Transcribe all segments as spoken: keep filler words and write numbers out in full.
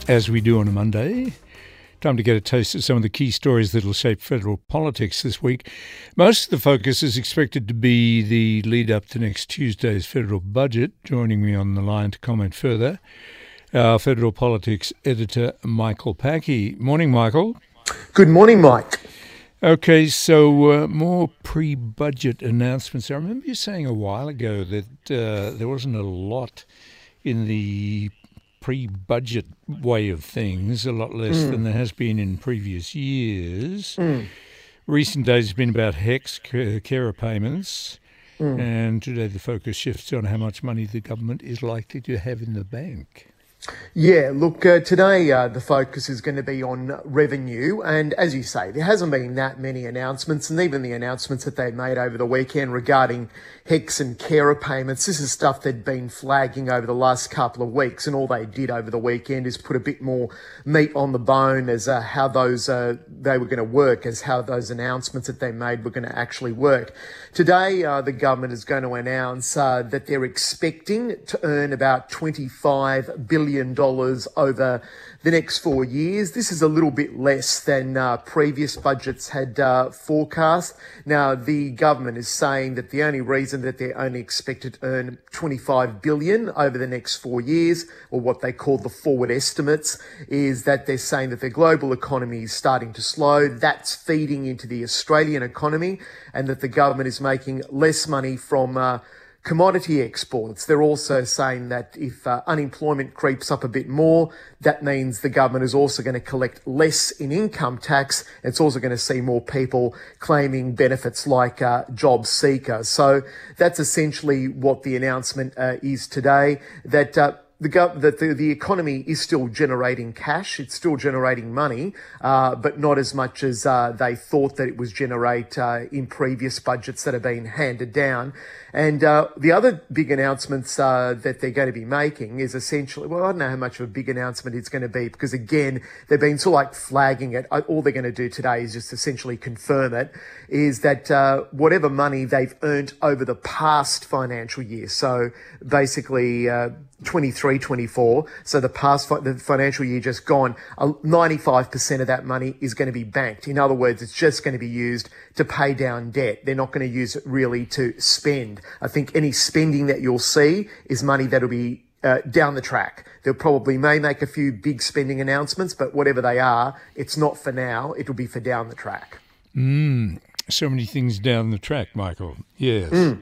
as we do on a Monday. Time to get a taste of some of the key stories that will shape federal politics this week. Most of the focus is expected to be the lead up to next Tuesday's federal budget. Joining me on the line to comment further, our federal politics editor, Michael Packey. Morning, Michael. Good morning, Mike. Okay, so uh, more pre-budget announcements. I remember you saying a while ago that uh, there wasn't a lot in the pre-budget way of things, a lot less mm. than there has been in previous years. Mm. Recent days have been about HECS carer payments, mm. and today the focus shifts on how much money the government is likely to have in the bank. Yeah, look, uh, today uh, the focus is going to be on revenue. And as you say, there hasn't been that many announcements, and even the announcements that they made over the weekend regarding HECS and carer payments, this is stuff they'd been flagging over the last couple of weeks. And all they did over the weekend is put a bit more meat on the bone as uh, how those uh, they were going to work, as how those announcements that they made were going to actually work. Today, uh, the government is going to announce uh, that they're expecting to earn about twenty-five billion dollars over the next four years. This is a little bit less than uh, previous budgets had uh, forecast. Now, the government is saying that the only reason that they're only expected to earn twenty-five billion dollars over the next four years, or what they call the forward estimates, is that they're saying that the global economy is starting to slow. That's feeding into the Australian economy, and that the government is making less money from uh, commodity exports. They're also saying that if uh, unemployment creeps up a bit more, that means the government is also going to collect less in income tax. It's also going to see more people claiming benefits like uh, job seeker. So that's essentially what the announcement uh, is today, that uh, The, gov- that the, the economy is still generating cash, it's still generating money, uh, but not as much as uh, they thought that it was generate uh, in previous budgets that have been handed down. And uh, the other big announcements uh, that they're going to be making is essentially, well, I don't know how much of a big announcement it's going to be, because again, they've been sort of like flagging it. All they're going to do today is just essentially confirm it, is that uh, whatever money they've earned over the past financial year, so basically uh, twenty-three twenty-four, so the past fi- the financial year just gone, uh, ninety-five percent of that money is going to be banked. In other words, it's just going to be used to pay down debt. They're not going to use it really to spend. I think any spending that you'll see is money that'll be uh, down the track. They'll probably may make a few big spending announcements, but whatever they are, it's not for now. It'll be for down the track. Mm, so many things down the track, Michael. Yes. Mm.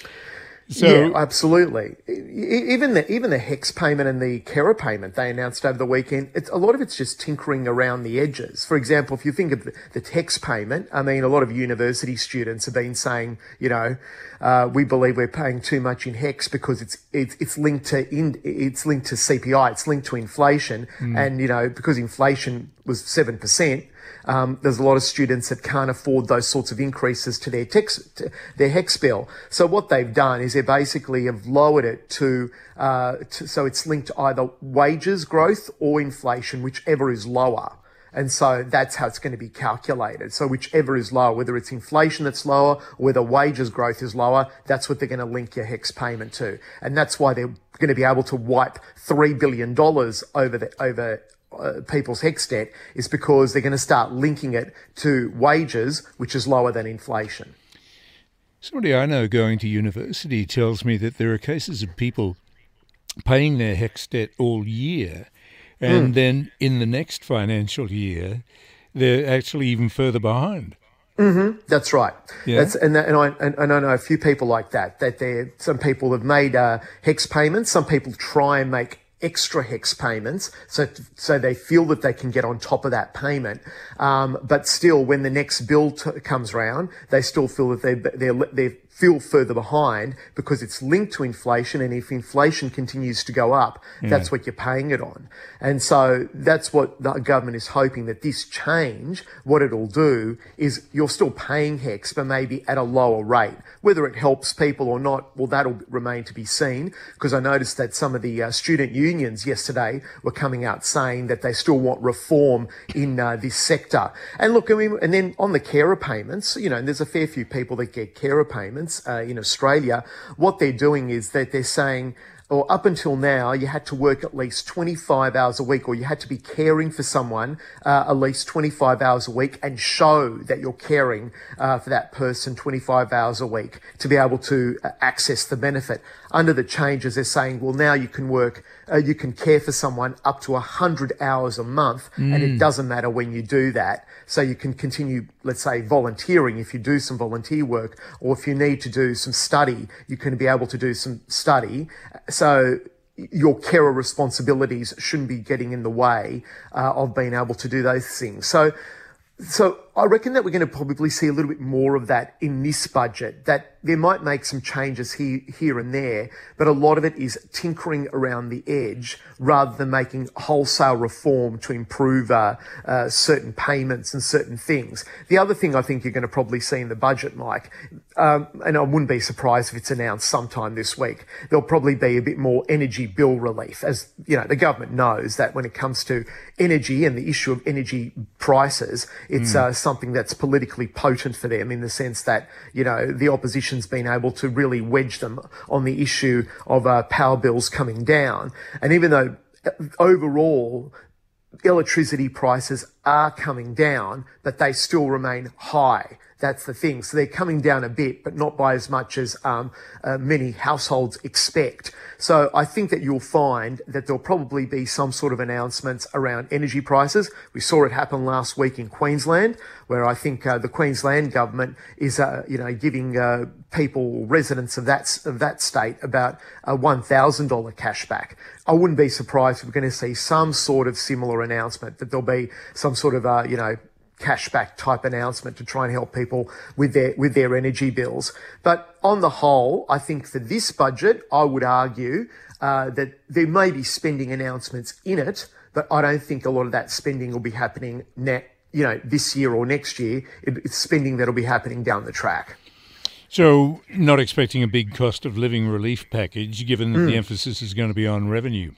So, yeah, absolutely. Even the even the HECS payment and the carer payment they announced over the weekend, it's, a lot of it's just tinkering around the edges. For example, if you think of the, the HECS payment, I mean, a lot of university students have been saying, you know, uh, we believe we're paying too much in HECS because it's it's it's linked to in, it's linked to C P I, it's linked to inflation, mm. and you know, because inflation was seven percent. Um, there's a lot of students that can't afford those sorts of increases to their tex, to their HECS bill. So what they've done is they basically have lowered it to, uh, to, so it's linked to either wages growth or inflation, whichever is lower. And so that's how it's going to be calculated. So whichever is lower, whether it's inflation that's lower or whether wages growth is lower, that's what they're going to link your HECS payment to. And that's why they're going to be able to wipe three billion dollars over the, over Uh, people's HECS debt, is because they're going to start linking it to wages, which is lower than inflation. Somebody I know going to university tells me that there are cases of people paying their HECS debt all year, and mm. then in the next financial year, they're actually even further behind. Mm-hmm. That's right. Yeah. That's, and, and, I, and, and I know a few people like that, that they're, some people have made uh, HECS payments. Some people try and make extra HECS payments, so so they feel that they can get on top of that payment, um, but still, when the next bill t- comes around, they still feel that they they're they feel further behind because it's linked to inflation, and if inflation continues to go up, mm. that's what you're paying it on. And so that's what the government is hoping, that this change, what it'll do is you're still paying HECS, but maybe at a lower rate. Whether it helps people or not, well, that'll remain to be seen, because I noticed that some of the uh, student unions yesterday were coming out saying that they still want reform in uh, this sector. And look, I mean, and then on the carer payments, you know, and there's a fair few people that get carer payments uh, in Australia. What they're doing is that they're saying, or up until now, you had to work at least twenty-five hours a week, or you had to be caring for someone uh, at least twenty-five hours a week and show that you're caring uh, for that person twenty-five hours a week to be able to uh, access the benefit. Under the changes, they're saying, well, now you can work, uh, you can care for someone up to one hundred hours a month, mm. and it doesn't matter when you do that. So you can continue, let's say, volunteering if you do some volunteer work, or if you need to do some study, you can be able to do some study. So your carer responsibilities shouldn't be getting in the way uh, of being able to do those things. So, so I reckon that we're going to probably see a little bit more of that in this budget, that there might make some changes here, here and there, but a lot of it is tinkering around the edge rather than making wholesale reform to improve uh, uh, certain payments and certain things. The other thing I think you're going to probably see in the budget, Mike, um, and I wouldn't be surprised if it's announced sometime this week, there'll probably be a bit more energy bill relief. As you know, the government knows that when it comes to energy and the issue of energy prices, it's mm. uh, something that's politically potent for them, in the sense that, you know, the opposition's been able to really wedge them on the issue of uh, power bills coming down. And even though overall electricity prices are coming down, but they still remain high. That's the thing. So they're coming down a bit, but not by as much as um, uh, many households expect. So I think that you'll find that there'll probably be some sort of announcements around energy prices. We saw it happen last week in Queensland, where I think uh, the Queensland government is, uh, you know, giving uh, people, residents of that of that state, about a one thousand dollars cashback. I wouldn't be surprised if we're going to see some sort of similar announcement, that there'll be some sort of, uh, you know, cashback type announcement to try and help people with their with their energy bills. But on the whole, I think for this budget, I would argue uh, that there may be spending announcements in it, but I don't think a lot of that spending will be happening net, you know, this year or next year. It, it's spending that'll be happening down the track. So, not expecting a big cost of living relief package, given that Mm. the emphasis is going to be on revenue.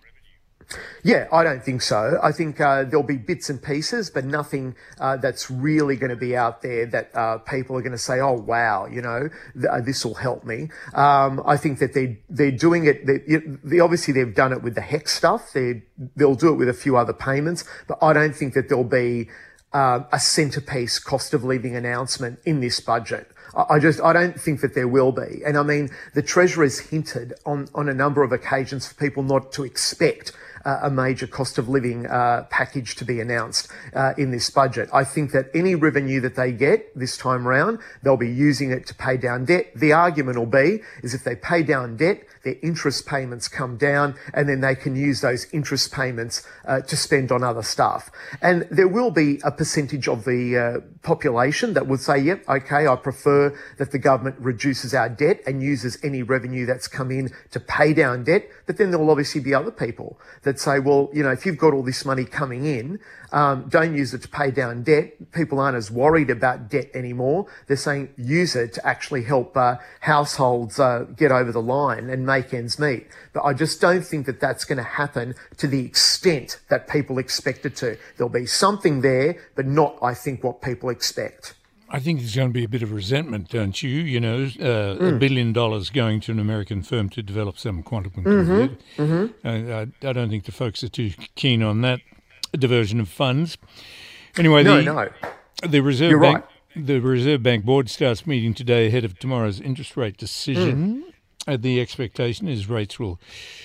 Yeah, I don't think so. I think uh, there'll be bits and pieces, but nothing uh, that's really going to be out there that uh, people are going to say, "Oh, wow, you know, th- uh, this will help me." Um, I think that they they're doing it. They, they obviously they've done it with the HECS stuff. They they'll do it with a few other payments, but I don't think that there'll be uh, a centerpiece cost of living announcement in this budget. I just, I don't think that there will be. And I mean, the Treasurer's hinted on, on a number of occasions for people not to expect uh, a major cost of living uh, package to be announced uh, in this budget. I think that any revenue that they get this time round, they'll be using it to pay down debt. The argument will be, is if they pay down debt, their interest payments come down, and then they can use those interest payments uh, to spend on other stuff. And there will be a percentage of the uh, population that would say, yep, okay, I prefer that the government reduces our debt and uses any revenue that's come in to pay down debt. But then there will obviously be other people that say, well, you know, if you've got all this money coming in, um, don't use it to pay down debt. People aren't as worried about debt anymore. They're saying use it to actually help uh, households uh, get over the line and make ends meet. But I just don't think that that's going to happen to the extent that people expect it to. There'll be something there, but not, I think, what people expect. I think there's going to be a bit of resentment, don't you? You know, uh, Mm. a billion dollars going to an American firm to develop some quantum computer. Mm-hmm. Mm-hmm. Uh, I, I don't think the folks are too keen on that diversion of funds. Anyway, No, the, no. the Reserve You're Bank, right. the Reserve Bank board starts meeting today ahead of tomorrow's interest rate decision. Mm. Uh, the expectation is rates will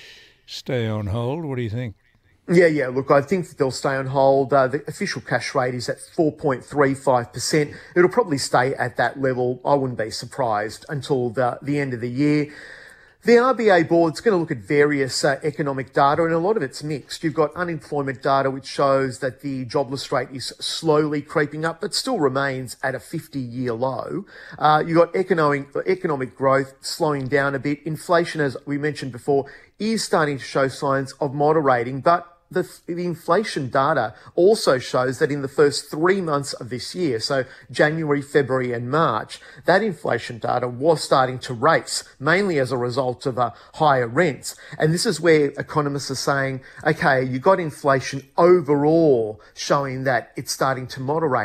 stay on hold. What do you think? Yeah, yeah. Look, I think that they'll stay on hold. Uh, the official cash rate is at four point three five percent. It'll probably stay at that level. I wouldn't be surprised until the, the end of the year. The R B A board's going to look at various uh, economic data, and a lot of it's mixed. You've got unemployment data, which shows that the jobless rate is slowly creeping up, but still remains at a fifty-year low. Uh, you've got economic, economic growth slowing down a bit. Inflation, as we mentioned before, is starting to show signs of moderating, but The, the inflation data also shows that in the first three months of this year, so January, February and March, that inflation data was starting to race, mainly as a result of uh, higher rents. And this is where economists are saying, okay, you got inflation overall showing that it's starting to moderate,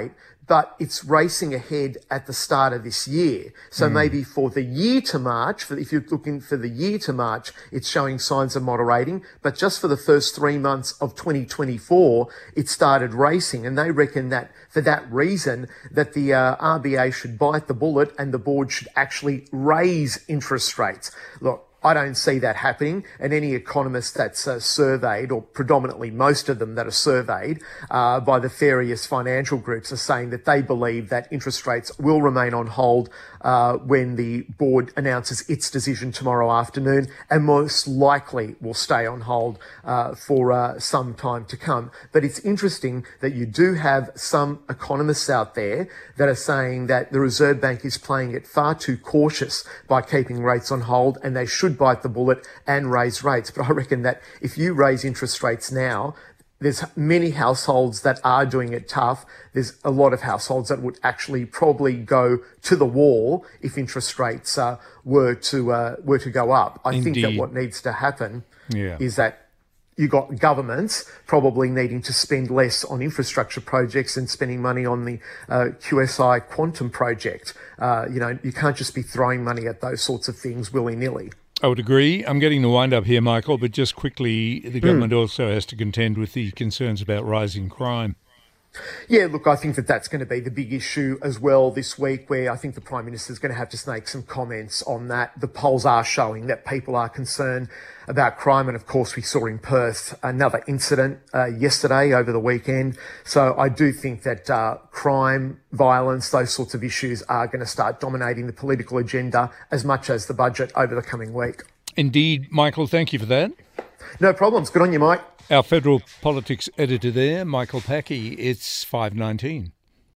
but it's racing ahead at the start of this year. So mm. maybe for the year to March, for, if you're looking for the year to March, it's showing signs of moderating. But just for the first three months of twenty twenty-four, it started racing. And they reckon that for that reason, that the uh, R B A should bite the bullet and the board should actually raise interest rates. Look, I don't see that happening, and any economist that's uh, surveyed, or predominantly most of them that are surveyed uh, by the various financial groups, are saying that they believe that interest rates will remain on hold uh, when the board announces its decision tomorrow afternoon, and most likely will stay on hold uh, for uh, some time to come. But it's interesting that you do have some economists out there that are saying that the Reserve Bank is playing it far too cautious by keeping rates on hold, and they should bite the bullet and raise rates. But I reckon that if you raise interest rates now, there's many households that are doing it tough. There's a lot of households that would actually probably go to the wall if interest rates uh, were to uh, were to go up. I Indeed. think that what needs to happen yeah. is that you got governments probably needing to spend less on infrastructure projects and spending money on the uh, Q S I Quantum project. Uh, you know, you can't just be throwing money at those sorts of things willy-nilly. I would agree. I'm getting the wind up here, Michael, but just quickly, the government mm. also has to contend with the concerns about rising crime. Yeah, look, I think that that's going to be the big issue as well this week, where I think the Prime Minister is going to have to make some comments on that. The polls are showing that people are concerned about crime. And of course, we saw in Perth another incident uh, yesterday over the weekend. So I do think that uh, crime, violence, those sorts of issues are going to start dominating the political agenda as much as the budget over the coming week. Indeed. Michael, thank you for that. No problems. Good on you, Mike. Our federal politics editor there, Michael Packey. It's five nineteen.